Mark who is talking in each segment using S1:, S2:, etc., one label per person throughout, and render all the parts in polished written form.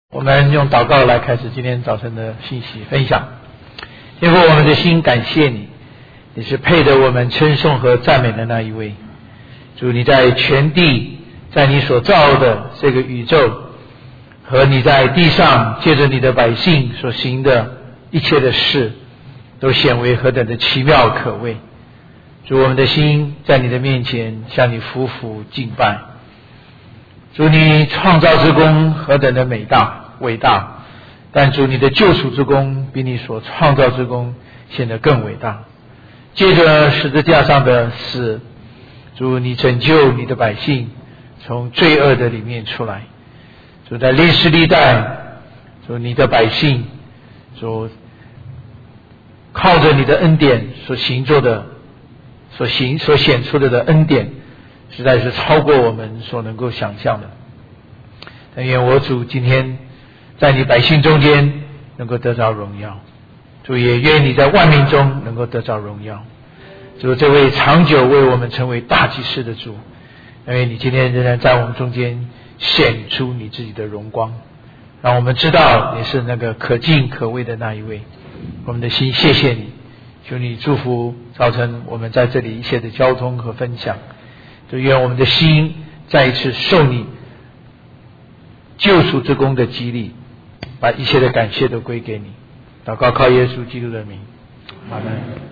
S1: 我们用祷告来开始今天早晨的信息分享。天父，我们的心感谢你，你是配得我们称颂和赞美的那一位。主，你在全地，在你所造的这个宇宙，和你在地上借着你的百姓所行的一切的事，都显为何等的奇妙可畏。主，我们的心在你的面前向你匍匐敬拜。主，你创造之功何等的美大伟大，但主，你的救赎之功比你所创造之功显得更伟大。借着十字架上的死，主，你拯救你的百姓从罪恶的里面出来。主，在历世历代，主，你的百姓，主，靠着你的恩典所行做的所显出的恩典，实在是超过我们所能够想象的。但愿我主今天在你百姓中间能够得着荣耀，主，也愿你在万民中能够得着荣耀。主，这位长久为我们成为大祭司的主，因为你今天仍然在我们中间显出你自己的荣光，让我们知道你是那个可敬可畏的那一位。我们的心谢谢你，求你祝福早晨我们在这里一切的交通和分享。就愿我们的心再一次受你救赎之功的激励，把一切的感谢都归给你。祷告靠耶稣基督的名，阿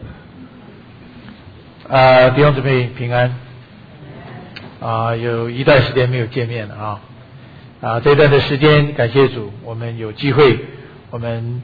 S1: 门。弟兄姊妹平安。有一段时间没有见面了这段的时间感谢主，我们有机会，我们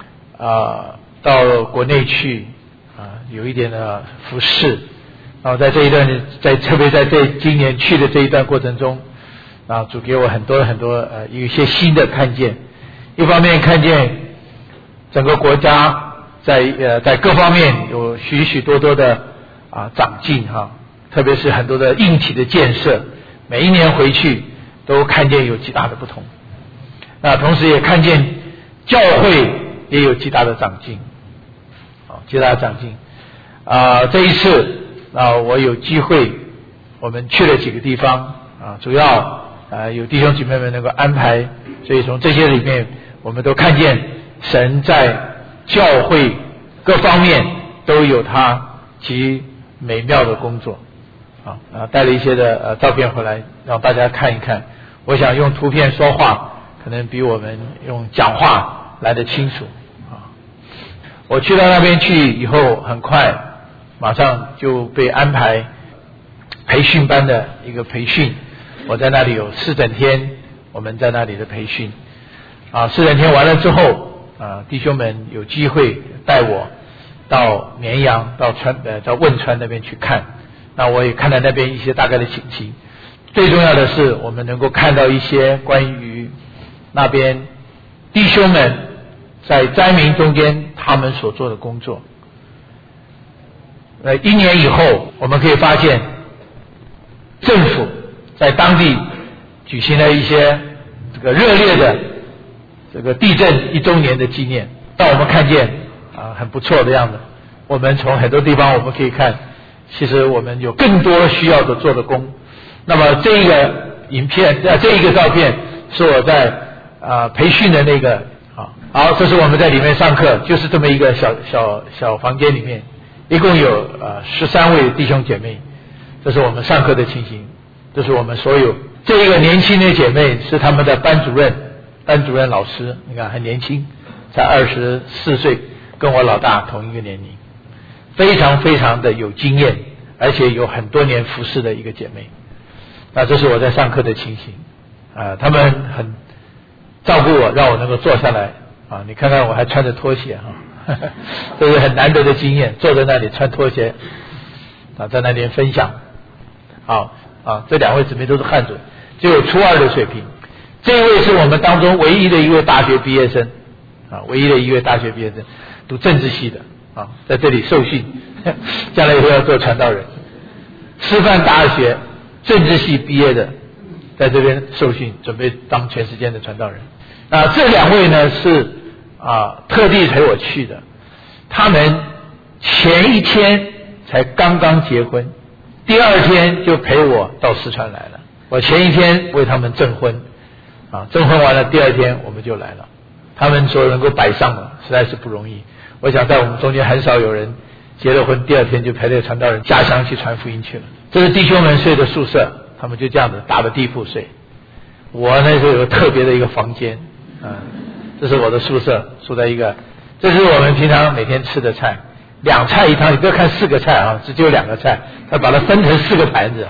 S1: 到国内去有一点的服侍。然后在这一段特别在今年去的这一段过程中，主给我很多有一些新的看见。一方面看见整个国家在各方面有许许多多的长进特别是很多的硬体的建设，每一年回去都看见有极大的不同。同时也看见教会也有极大的长进，极大的长进。这一次我有机会，我们去了几个地方主要有弟兄姐妹们能够安排，所以从这些里面我们都看见神在教会各方面都有他极美妙的工作带了一些的照片回来让大家看一看。我想用图片说话可能比我们用讲话来得清楚我去到那边去以后，很快马上就被安排培训班的一个培训。我在那里有4整天，我们在那里的培训4整天完了之后弟兄们有机会带我到绵阳到汶川那边去看。那我也看到那边一些大概的情形。最重要的是我们能够看到一些关于那边弟兄们在灾民中间他们所做的工作。1年以后我们可以发现政府在当地举行了一些这个热烈的这个地震1周年的纪念，让我们看见很不错的样子。我们从很多地方我们可以看，其实我们有更多需要的做的工。那么这一个影片这一个照片是我在培训的那个好，这是我们在里面上课，就是这么一个小房间里面，一共有13位弟兄姐妹。这是我们上课的情形，这是我们所有这一个年轻的姐妹是他们的班主任老师，你看很年轻，才24岁，跟我老大同一个年龄，非常非常的有经验，而且有很多年服侍的一个姐妹。这是我在上课的情形他们很照顾我，让我能够坐下来你看看我还穿着拖鞋这是很难得的经验，坐在那里穿拖鞋在那边分享。好这2位姊妹都是汉族，只有初2的水平。这一位是我们当中唯一的一位大学毕业生读政治系的在这里受训将来以后要做传道人。师范大学政治系毕业的，在这边受训，准备当全世界的传道人。这2位呢是特地陪我去的，他们前一天才刚刚结婚，第2天就陪我到四川来了。我前一天为他们证婚， 证婚完了第二天我们就来了。他们说能够摆上了，实在是不容易。我想在我们中间很少有人结了婚第二天就陪着传道人家乡去传福音去了。这是弟兄们睡的宿舍，他们就这样子搭着地铺睡。我那时候有个特别的一个房间，这是我的宿舍，住在一个，这是我们平常每天吃的菜，2菜1汤，你不要看4个菜只有2个菜，他把它分成4个盘子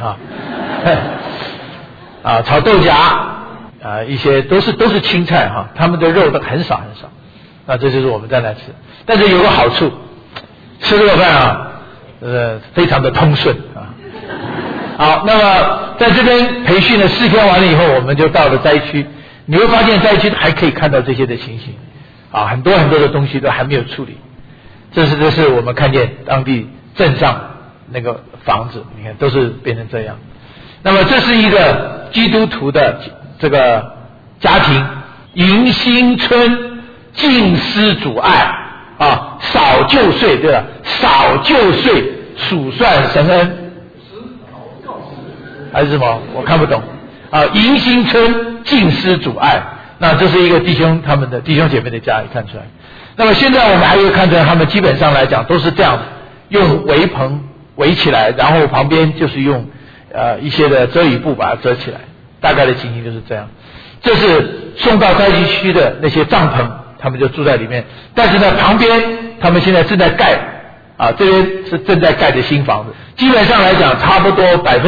S1: 炒豆荚一些都是青菜他们的肉都很少很少。那这就是我们在那吃，但是有个好处，吃这个饭非常的通顺好，那么在这边培训了4天完了以后，我们就到了灾区。你会发现灾区还可以看到这些的情形很多很多的东西都还没有处理。这是我们看见当地镇上那个房子，你看都是变成这样。那么这是一个基督徒的这个家庭，迎新春，敬思主爱少就岁，对吧？少就岁，数算神恩，还是什么？我看不懂迎新春，敬思主爱。那这是一个他们的弟兄姐妹的家，也看出来。那么现在我们还会看出来，他们基本上来讲都是这样，用围棚围起来，然后旁边就是用一些的遮雨布把它遮起来，大概的情形就是这样。这是送到灾区的那些帐篷，他们就住在里面。但是呢，旁边他们现在正在盖这边是正在盖的新房子。基本上来讲，差不多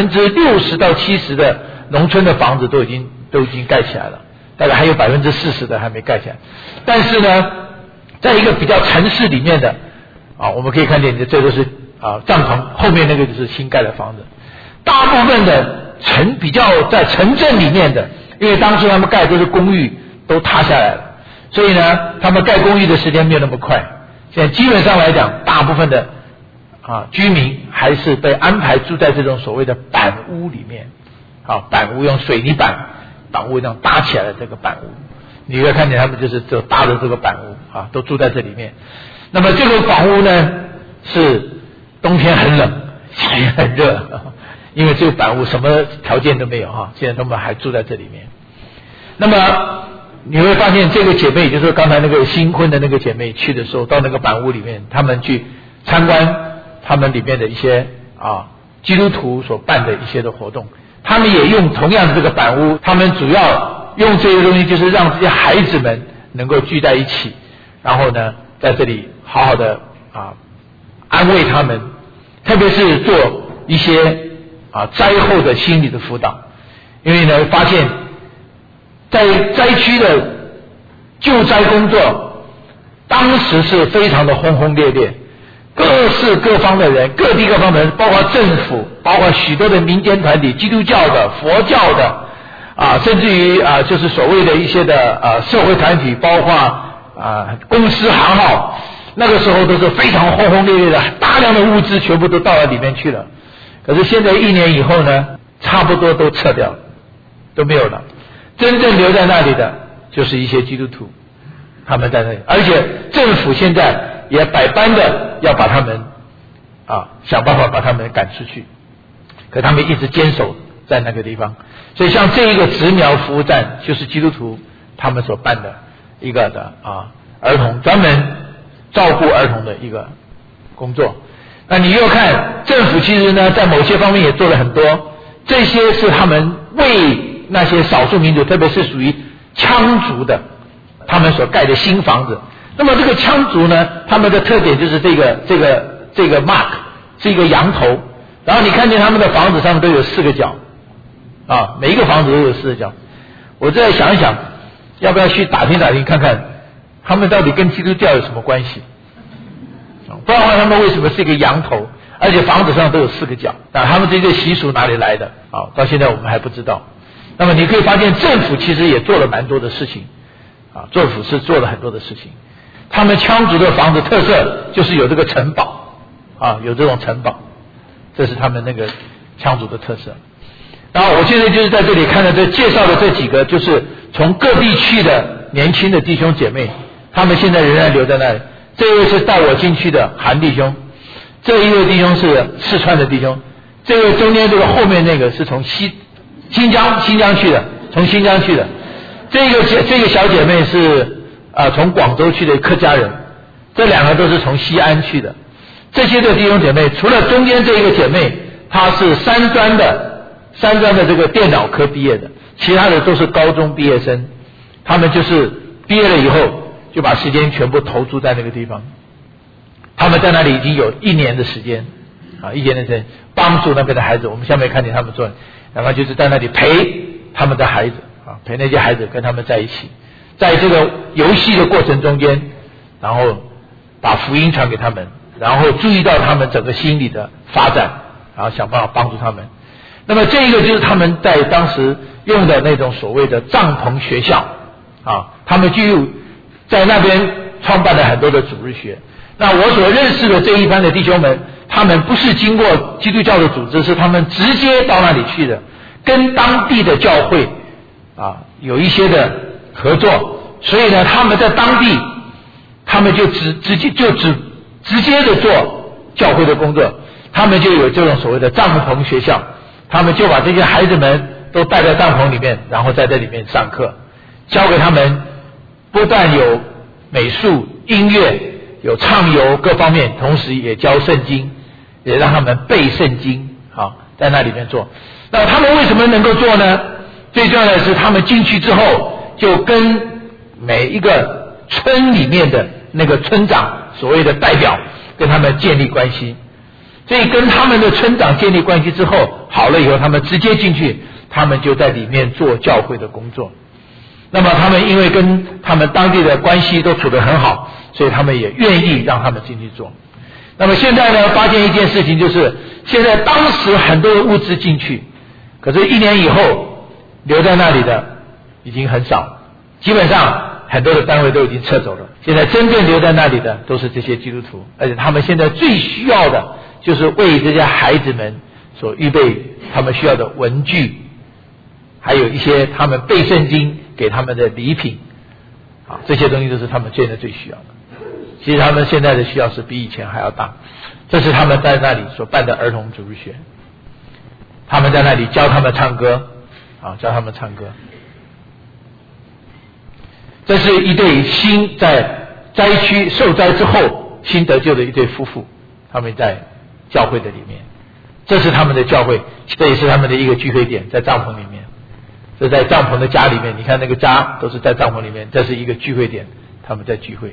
S1: 60%到70%的农村的房子都已经盖起来了，大概还有40%的还没盖起来。但是呢，在一个比较城市里面的我们可以看见这都是帐篷，后面那个就是新盖的房子。大部分的比较在城镇里面的，因为当初他们盖都是公寓都塌下来了，所以呢他们盖公寓的时间没有那么快。现在基本上来讲，大部分的居民还是被安排住在这种所谓的板屋里面板屋用水泥板屋这样搭起来的这个板屋，你会看见他们就是就搭的这个板屋都住在这里面。那么这个房屋呢是冬天很冷，夏天很热因为这个板屋什么条件都没有现在他们还住在这里面。那么你会发现这个姐妹，就是刚才那个新婚的那个姐妹去的时候，到那个板屋里面，他们去参观他们里面的一些基督徒所办的一些的活动。他们也用同样的这个板屋，他们主要用这些东西就是让这些孩子们能够聚在一起，然后呢在这里好好的安慰他们，特别是做一些灾后的心理的辅导。因为呢发现在灾区的救灾工作当时是非常的轰轰烈烈，各式各方的人，各地各方的人，包括政府，包括许多的民间团体，基督教的、佛教的甚至于就是所谓的一些的社会团体，包括公司行号，那个时候都是非常轰轰烈烈的，大量的物资全部都到了里面去了。可是现在1年以后呢，差不多都撤掉了，都没有了。真正留在那里的就是一些基督徒，他们在那里，而且政府现在也百般的要把他们想办法把他们赶出去，可他们一直坚守在那个地方。所以像这一个植苗服务站，就是基督徒他们所办的一个的儿童专门照顾儿童的一个工作。那你又看政府其实呢在某些方面也做了很多，这些是他们为那些少数民族，特别是属于羌族的，他们所盖的新房子。那么这个羌族呢，他们的特点就是这个 mark 是一个羊头，然后你看见他们的房子上面都有4个角每一个房子都有4个角。我再想一想，要不要去打听打听看看他们到底跟基督教有什么关系，不然的话他们为什么是一个羊头，而且房子上都有4个角，他们这个习俗哪里来的到现在我们还不知道。那么你可以发现政府其实也做了蛮多的事情政府是做了很多的事情。他们羌族的房子特色就是有这个城堡有这种城堡，这是他们那个羌族的特色。然后我现在就是在这里看到这介绍的这几个，就是从各地区的年轻的弟兄姐妹，他们现在仍然留在那里。这一位是带我进去的韩弟兄，这一位弟兄是四川的弟兄，这位中间这个后面那个是从新疆去的，从新疆去的。 这个小姐妹是从广州去的客家人，这两个都是从西安去的。这些的弟兄姐妹，除了中间这一个姐妹，她是三专的这个电脑科毕业的，其他的都是高中毕业生。他们就是毕业了以后，就把时间全部投注在那个地方。他们在那里已经有1年的时间，1年的时间帮助那边的孩子。我们下面看见他们做，然后就是在那里陪他们的孩子陪那些孩子跟他们在一起，在这个游戏的过程中间，然后把福音传给他们，然后注意到他们整个心理的发展，然后想办法帮助他们。那么这个就是他们在当时用的那种所谓的帐篷学校他们就在那边创办了很多的主日学。那我所认识的这一班的弟兄们，他们不是经过基督教的组织，是他们直接到那里去的，跟当地的教会有一些的合作。所以呢，他们在当地，他们就直接的做教会的工作。他们就有这种所谓的帐篷学校，他们就把这些孩子们都带在帐篷里面，然后在这里面上课，教给他们不但有美术、音乐，有唱游各方面，同时也教圣经，也让他们背圣经在那里面做。那他们为什么能够做呢？最重要的是他们进去之后，就跟每一个村里面的那个村长，所谓的代表，跟他们建立关系。所以跟他们的村长建立关系之后，好了以后，他们直接进去，他们就在里面做教会的工作。那么他们因为跟他们当地的关系都处得很好，所以他们也愿意让他们进去做。那么现在呢，发现一件事情，就是现在当时很多的物资进去，可是1年以后留在那里的已经很少，基本上很多的单位都已经撤走了。现在真正留在那里的都是这些基督徒，而且他们现在最需要的就是为这些孩子们所预备他们需要的文具，还有一些他们背圣经给他们的礼品这些东西都是他们现在最需要的。其实他们现在的需要是比以前还要大。这是他们在那里所办的儿童主日学，他们在那里教他们唱歌教他们唱歌。这是一对新在灾区受灾之后新得救的一对夫妇，他们在教会的里面，这是他们的教会，这也是他们的一个聚会点，在帐篷里面。这在帐篷的家里面，你看那个家都是在帐篷里面，这是一个聚会点，他们在聚会。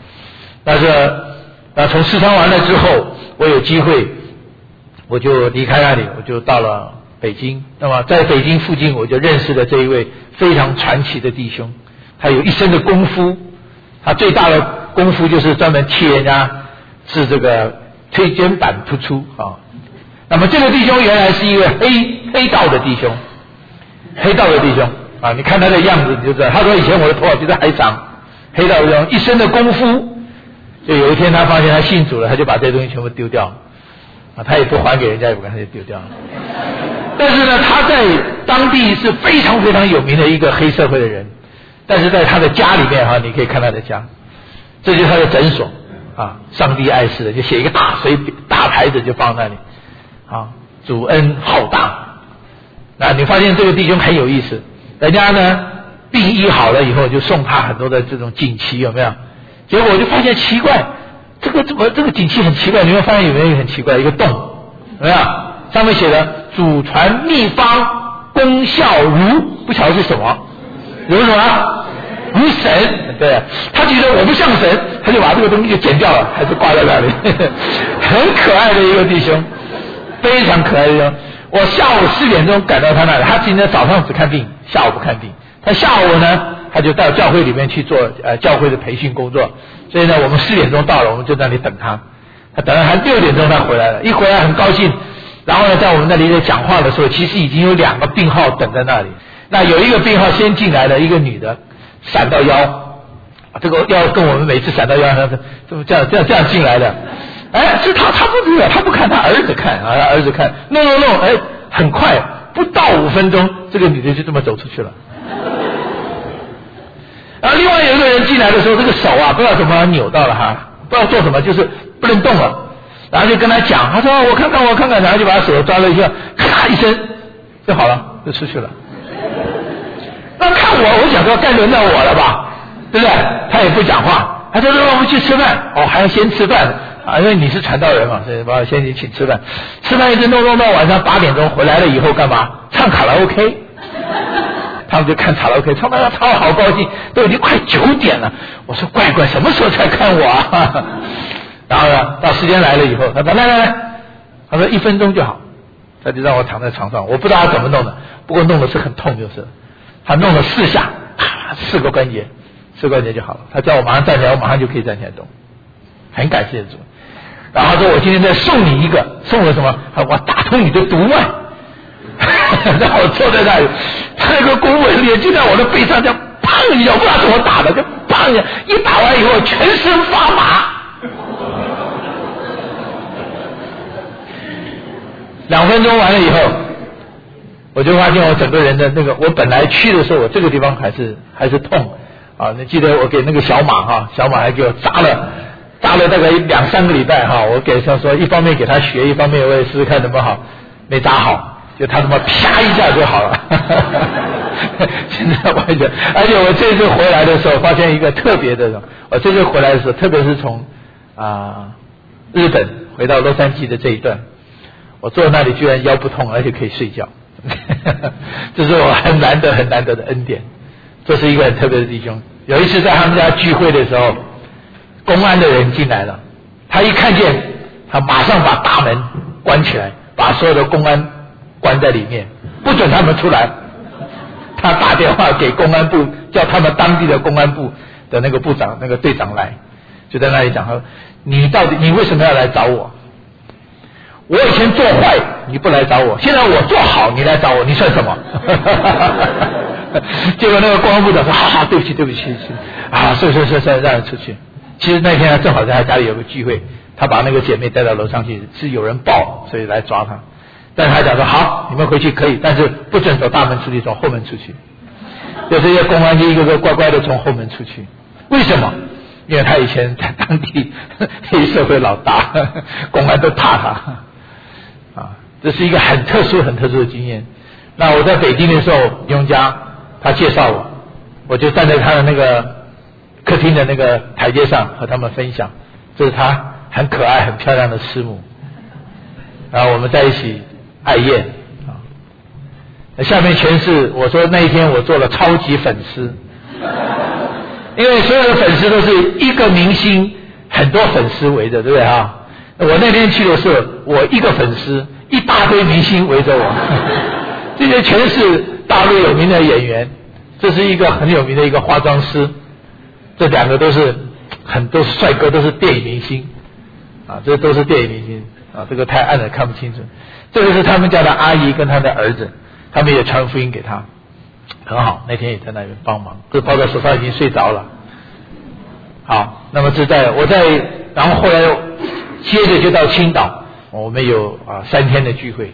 S1: 那从四川完了之后，我有机会我就离开那里，我就到了北京。那么在北京附近，我就认识了这一位非常传奇的弟兄，他有一身的功夫，他最大的功夫就是专门替人家治这个椎间板突出那么这个弟兄原来是一个黑道的弟兄，你看他的样子你就知道。他说以前我的头发比他还长，黑道的弟兄一身的功夫。就有一天他发现他信主了，他就把这些东西全部丢掉他也不还给人家，也不干，他就丢掉了。但是呢，他在当地是非常非常有名的一个黑社会的人。但是在他的家里面你可以看他的家，这就是他的诊所上帝爱世的，就写一个大牌子就放在那里主恩浩大。那你发现这个弟兄很有意思，人家呢病医好了以后就送他很多的这种锦旗，有没有？结果我就发现奇怪，这个锦旗很奇怪，你会发现有没有一个很奇怪一个洞，有没有？上面写的祖传秘方功效如，不晓得是什么，如什么？如神。对，他觉得我不像神，他就把这个东西就剪掉了，还是挂在那里。很可爱的一个弟兄，非常可爱的弟兄。我下午4点钟赶到他那里，他今天早上只看病，下午不看病。他下午呢，他就到教会里面去做教会的培训工作。所以呢，我们4点钟到了，我们就在那里等他。他等到他6点钟他回来了，一回来很高兴。然后呢，在我们那里在讲话的时候，其实已经有2个病号等在那里。那有一个病号先进来了，一个女的，闪到腰，这个要跟我们每次闪到腰，这样进来的。是他不知道，他不看，他儿子看他儿子看，弄，很快不到5分钟，这个女的就这么走出去了。然后另外有一个人进来的时候，这个手不知道怎么扭到了不知道做什么，就是不能动了。然后就跟他讲，他说我看看，然后就把他手抓了一下，咔一声就好了，就出去了。那看我想说该轮到我了吧，对不对？他也不讲话，他说让我们去吃饭，还要先吃饭啊，因为你是传道人嘛，所以把我先请吃饭。吃饭一直弄到晚上8点钟，回来了以后干嘛？唱卡拉 OK。他们就看卡拉 OK，唱得超好高兴，都已经快9点了。我说乖乖，什么时候才看我啊？然后呢，到时间来了以后，他说来，他说1分钟就好，他就让我躺在床上，我不知道他怎么弄的，不过弄的是很痛就是了。他弄了4下，4个关节就好了。他叫我马上站起来，我马上就可以站起来动，很感谢主。然后他说我今天再送你一个，送了什么？我打通你的毒脉。让我坐在那里，他那个公文脸就在我的背上，这样砰一下，不知道怎么打的，就砰一下，一打完以后全身发麻。2分钟完了以后，我就发现我整个人的那个，我本来去的时候，我这个地方还是痛啊。你记得我给那个小马还给我扎了大概2-3个礼拜我给他说，一方面给他学，一方面我也试试看怎么好，没扎好。就他他妈啪一下就好了。现在完全，而且我这次回来的时候发现一个特别的，我这次回来的时候，特别是从日本回到洛杉矶的这一段，我坐在那里居然腰不痛，而且可以睡觉。这是我很难得的恩典。这是一个很特别的弟兄。有一次在他们家聚会的时候，公安的人进来了，他一看见，他马上把大门关起来，把所有的公安关在里面，不准他们出来。他打电话给公安部，叫他们当地的公安部的那个部长、那个队长来，就在那里讲说：“你为什么要来找我？我以前做坏，你不来找我；现在我做好，你来找我，你算什么？”结果那个公安部长说：“好，对不起，是让人出去。”其实那天他正好在他家里有个聚会，他把那个姐妹带到楼上去，是有人报，所以来抓他。但是他讲说好，你们回去可以，但是不准走大门出去，走后门出去。有这些公安就一个个乖乖的从后门出去。为什么？因为他以前在当地黑社会老大，公安都怕他。这是一个很特殊的经验。那我在北京的时候，雍家他介绍我就站在他的那个客厅的那个台阶上和他们分享。这是他很可爱、很漂亮的师母。然后我们在一起爱宴下面全是我说那一天我做了超级粉丝，因为所有的粉丝都是一个明星，很多粉丝围着，对不对我那天去的时候，我一个粉丝，一大堆明星围着我，这些全是大陆有名的演员，这是一个很有名的一个化妆师，这2个都是帅哥，都是电影明星这都是电影明星这个太暗了看不清楚。这个是他们家的阿姨跟他的儿子，他们也传福音给他，很好。那天也在那边帮忙，这抱在手上已经睡着了。好，那么然后后来接着就到青岛，我们有3天的聚会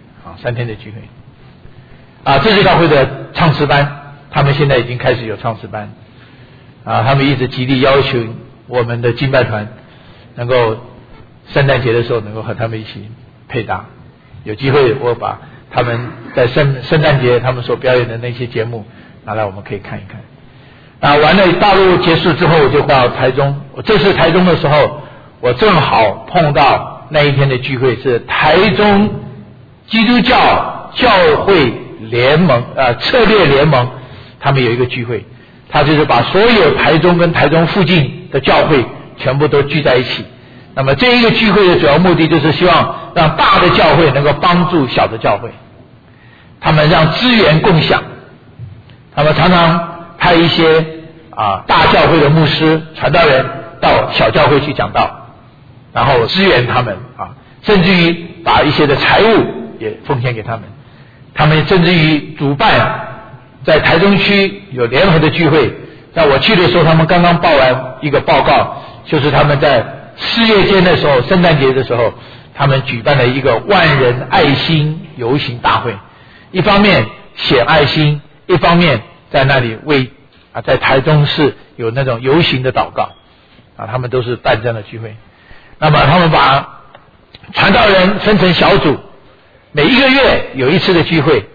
S1: ，3天的聚会。这是教会的唱诗班，他们现在已经开始有唱诗班。他们一直极力要求我们的敬拜团能够圣诞节的时候能够和他们一起配搭。有机会我把他们在圣诞节他们所表演的那些节目拿来我们可以看一看。完了大陆结束之后，我就到台中。我这次台中的时候，我正好碰到那一天的聚会，是台中基督教教会联盟策略联盟，他们有一个聚会，他就是把所有台中跟台中附近的教会全部都聚在一起。那么这一个聚会的主要目的就是希望让大的教会能够帮助小的教会，他们让资源共享，他们常常派一些大教会的牧师传道人到小教会去讲道，然后支援他们甚至于把一些的财物也奉献给他们。他们甚至于主办在台中区有联合的聚会，在我去的时候他们刚刚报完一个报告，就是他们在4月间的时候，圣诞节的时候，他们举办了一个万人爱心游行大会，一方面显爱心，一方面在那里为在台中市有那种游行的祷告他们都是办这样的聚会。那么他们把传道人分成小组，每1个月有一次的聚会，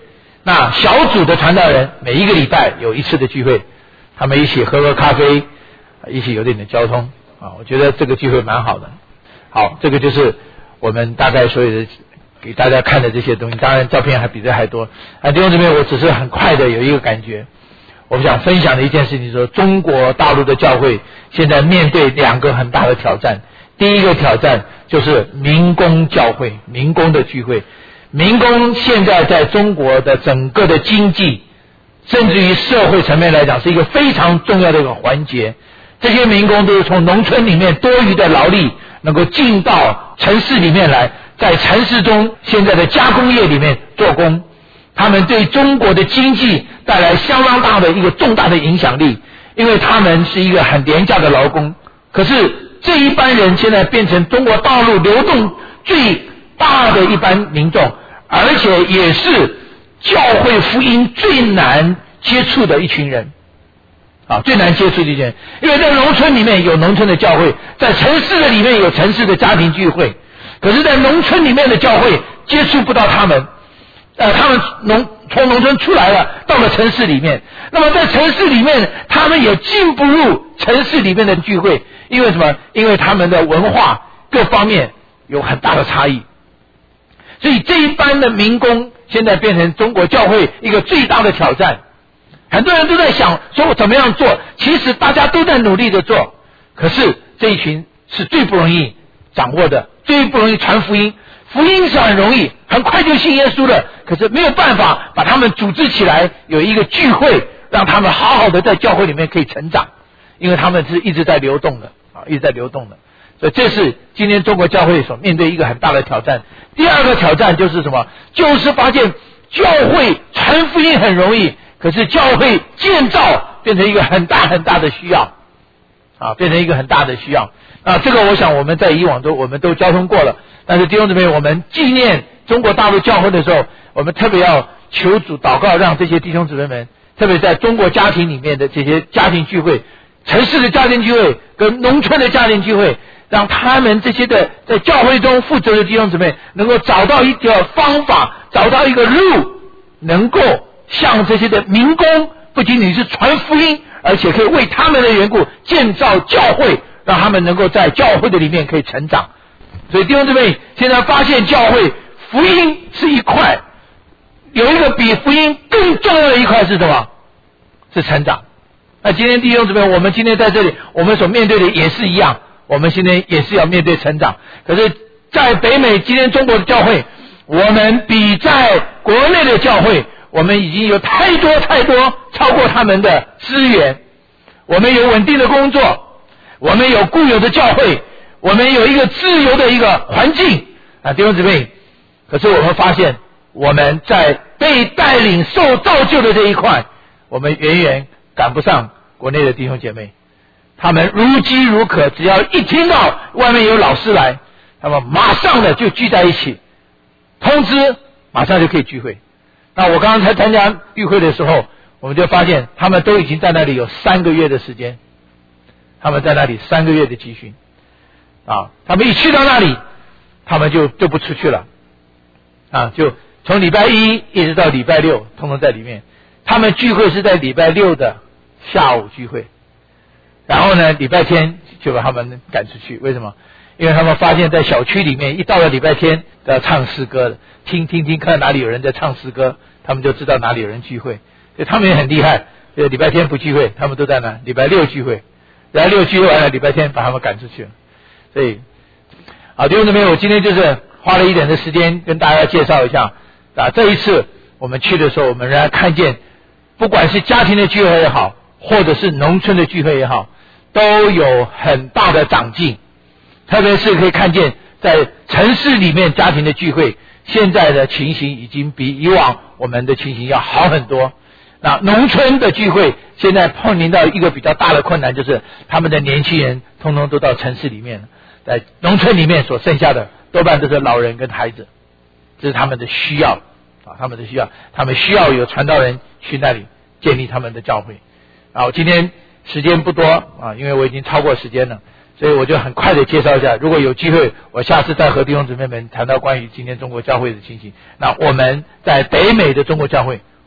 S1: 那小组的传道人每一个礼拜有一次的聚会，他们一起喝咖啡，一起有点交通啊，我觉得这个聚会蛮好的。好，这个就是我们大概所有的给大家看的这些东西，当然照片还比这还多。弟兄姊妹，我只是很快的有一个感觉，我们想分享的一件事情说，中国大陆的教会现在面对2个很大的挑战。第一个挑战就是民工教会，民工的聚会。民工现在在中国的整个的经济甚至于社会层面来讲是一个非常重要的一个环节。这些民工都是从农村里面多余的劳力能够进到城市里面来，在城市中现在的加工业里面做工，他们对中国的经济带来相当大的一个重大的影响力，因为他们是一个很廉价的劳工。可是这一般人现在变成中国大陆流动最大的一般民众，而且也是教会福音最难接触的一群人啊，最难接触的一群人。因为在农村里面有农村的教会，在城市的里面有城市的家庭聚会，可是在农村里面的教会接触不到他们，他们从农村出来了，到了城市里面，那么在城市里面他们也进不入城市里面的聚会，因为什么？因为他们的文化各方面有很大的差异。所以这一般的民工现在变成中国教会一个最大的挑战。很多人都在想说我怎么样做，其实大家都在努力的做，可是这一群是最不容易掌握的，最不容易传福音。福音是很容易，很快就信耶稣了，可是没有办法把他们组织起来，有一个聚会，让他们好好的在教会里面可以成长，因为他们是一直在流动的啊，一直在流动的。所以这是今天中国教会所面对一个很大的挑战。第二个挑战就是什么？就是发现教会传福音很容易，可是教会建造变成一个很大很大的需要啊，变成一个很大的需要啊。这个我想我们在以往我们都交通过了，但是弟兄姊妹，我们纪念中国大陆教会的时候，我们特别要求主祷告，让这些弟兄姊妹们，特别在中国家庭里面的这些家庭聚会，城市的家庭聚会跟农村的家庭聚会，让他们这些的在教会中负责的弟兄姊妹能够找到一条方法，找到一个路，能够像这些的民工，不仅仅是传福音，而且可以为他们的缘故建造教会，让他们能够在教会的里面可以成长。所以弟兄姊妹，现在发现教会福音是一块，有一个比福音更重要的一块是什么？是成长。那今天弟兄姊妹，我们今天在这里，我们所面对的也是一样，我们今天也是要面对成长。可是在北美，今天中国的教会，我们比在国内的教会，我们已经有太多超过他们的资源。我们有稳定的工作，我们有固有的教会，我们有一个自由的一个环境啊，弟兄姊妹。可是我们发现，我们在被带领受造就的这一块，我们远远赶不上国内的弟兄姐妹。他们如饥如渴，只要一听到外面有老师来，他们马上的就聚在一起，通知马上就可以聚会。那我刚刚才参加聚会的时候，我们就发现他们都已经在那里有3个月的时间，他们在那里3个月的集训啊，他们一去到那里，他们就不出去了啊，就从礼拜1一直到礼拜6通通在里面。他们聚会是在礼拜6的下午聚会，然后呢礼拜天就把他们赶出去。为什么？因为他们发现在小区里面一到了礼拜天都要唱诗歌的，听看哪里有人在唱诗歌，他们就知道哪里有人聚会。所以他们也很厉害，礼拜天不聚会，他们都在哪？礼拜6聚会，然后6聚会完了，礼拜天把他们赶出去了。所以弟兄姊妹，我今天就是花了一点的时间跟大家介绍一下啊，这一次我们去的时候，我们仍然看见，不管是家庭的聚会也好，或者是农村的聚会也好，都有很大的长进。特别是可以看见在城市里面家庭的聚会，现在的情形已经比以往我们的情形要好很多。那农村的聚会现在碰临到一个比较大的困难，就是他们的年轻人通通都到城市里面了，在农村里面所剩下的多半都是老人跟孩子，这是他们的需要啊，他们需要有传道人去那里建立他们的教会。我今天时间不多啊，因为我已经超过时间了，所以我就很快的介绍一下，如果有机会我下次再和弟兄姊妹们谈到关于今天中国教会的情形。那我们在北美的中国教会，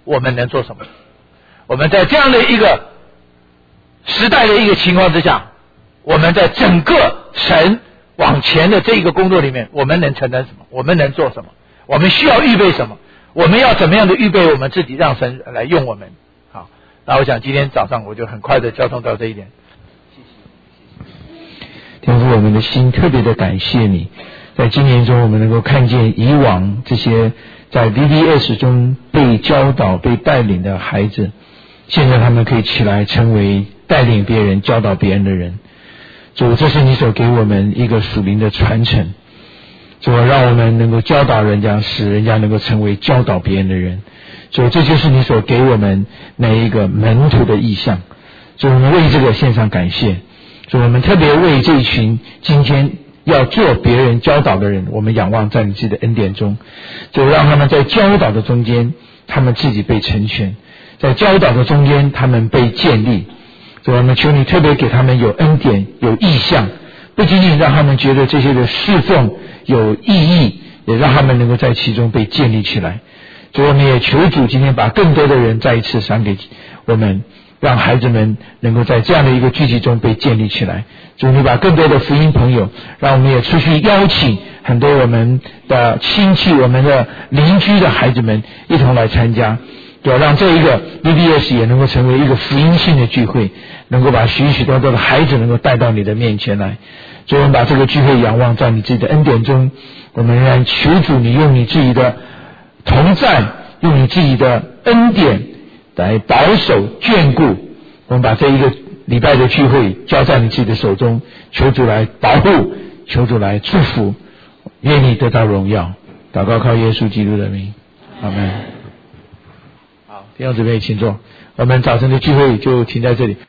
S1: 我们能做什么？我们在这样的一个时代的一个情况之下，我们在整个神往前的这一个工作里面，我们能承担什么？我们能做什么？我们需要预备什么？我们要怎么样的预备我们自己，让神来用我们？好，那我想今天早上我就很快的交通到这一点。
S2: 天父，我们的心特别的感谢你，在今年中我们能够看见以往这些在 VBS 中被教导被带领的孩子，现在他们可以起来成为带领别人教导别人的人。主，这是你所给我们一个属灵的传承，主，让我们能够教导人家，使人家能够成为教导别人的人。主，这就是你所给我们那一个门徒的意向。主，我们为这个献上感谢。主，我们特别为这一群今天要做别人教导的人，我们仰望在你自己的恩典中，就让他们在教导的中间他们自己被成全，在教导的中间他们被建立。主，我们求你特别给他们有恩典有意向，不仅仅让他们觉得这些的侍奉有意义，也让他们能够在其中被建立起来。主，我们也求主今天把更多的人再一次赏给我们，让孩子们能够在这样的一个聚集中被建立起来。主，你把更多的福音朋友，让我们也出去邀请很多我们的亲戚我们的邻居的孩子们一同来参加，主，让这一个 VBS 也能够成为一个福音性的聚会，能够把许许多多的孩子能够带到你的面前来。主，我们把这个聚会仰望在你自己的恩典中，我们仍然求主你用你自己的同在，用你自己的恩典来保守眷顾。我们把这一个礼拜的聚会交在你自己的手中，求主来保护，求主来祝福，愿你得到荣耀。祷告靠耶稣基督的名，阿们。好，弟兄姊妹请坐，我们早晨的聚会就停在这里。